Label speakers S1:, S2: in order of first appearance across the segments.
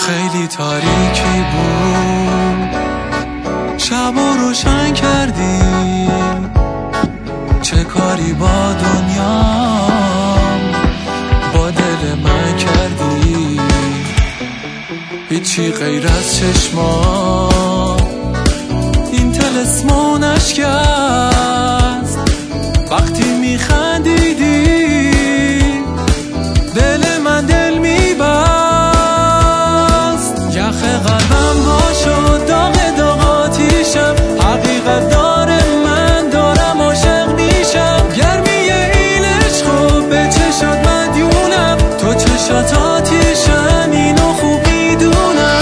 S1: خیلی تاریکی بود، شبا روشن کردی، چه کاری با دنیا با دل من کردی؟ هیچی غیر از چشما این طلسم نشکست. وقتی میخندیدی دل من دل میبست. یخ قلبم ها شد داغ داغ آتیشم، حقیقت داره من دارم عاشق میشم. گرمی این عشقو به چشات مدیونم، تو چشات آتیشن اینو خوب میدونم.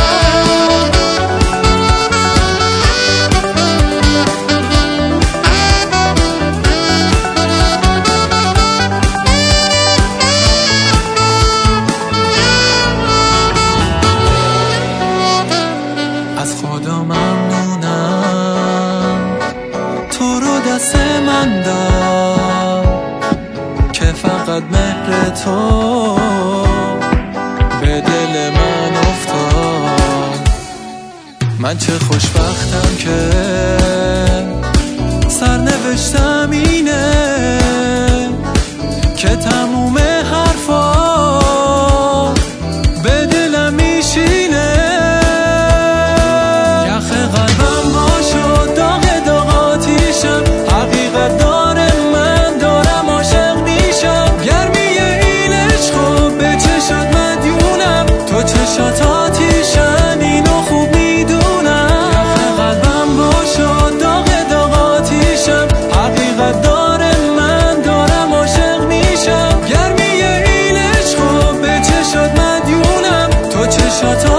S1: از خدا ممنونم تو رو دست من داد که فقط مهر تو به دل من افتاد. من چه خوشبختم که سرنوشتم اینه که تموم حرفا به دلم میشینه. حقیقت داره من دارم عاشق میشم. گرمی این عشقو به چشات مدیونم، تو چشات آتیشن اینو خوب میدونم. یخ قلبم باشد داغ داغ آتیشم، حقیقت داره من دارم عاشق میشم. گرمی این عشقو به چشات مدیونم، تو چشات